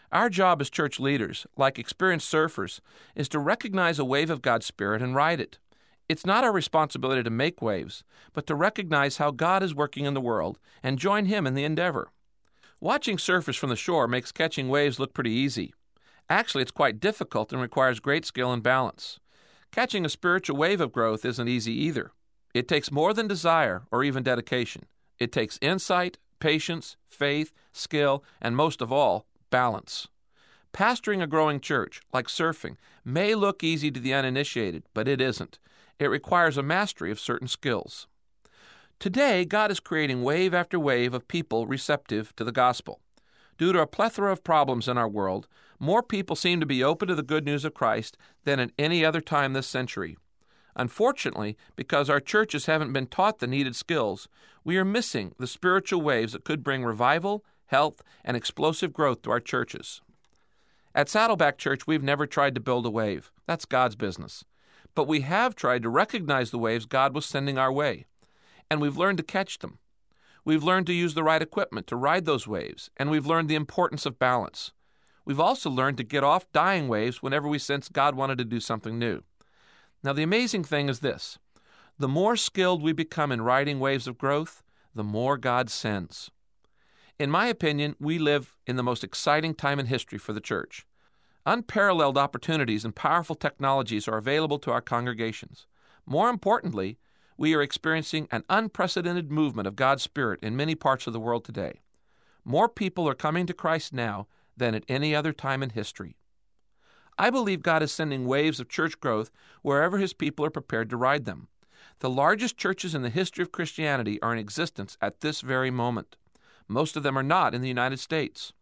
Our job as church leaders, like experienced surfers, is to recognize a wave of God's Spirit and ride it. It's not our responsibility to make waves, but to recognize how God is working in the world and join Him in the endeavor. Watching surfers from the shore makes catching waves look pretty easy. Actually, it's quite difficult and requires great skill and balance. Catching a spiritual wave of growth isn't easy either. It takes more than desire or even dedication. It takes insight, patience, faith, skill, and most of all, balance. Pastoring a growing church, like surfing, may look easy to the uninitiated, but it isn't. It requires a mastery of certain skills. Today, God is creating wave after wave of people receptive to the gospel. Due to a plethora of problems in our world, more people seem to be open to the good news of Christ than at any other time this century. Unfortunately, because our churches haven't been taught the needed skills, we are missing the spiritual waves that could bring revival, health, and explosive growth to our churches. At Saddleback Church, we've never tried to build a wave. That's God's business. But we have tried to recognize the waves God was sending our way, and we've learned to catch them. We've learned to use the right equipment to ride those waves, and we've learned the importance of balance. We've also learned to get off dying waves whenever we sense God wanted to do something new. Now, the amazing thing is this. The more skilled we become in riding waves of growth, the more God sends. In my opinion, we live in the most exciting time in history for the church. Unparalleled opportunities and powerful technologies are available to our congregations. More importantly, we are experiencing an unprecedented movement of God's Spirit in many parts of the world today. More people are coming to Christ now than at any other time in history. I believe God is sending waves of church growth wherever His people are prepared to ride them. The largest churches in the history of Christianity are in existence at this very moment. Most of them are not in the United States.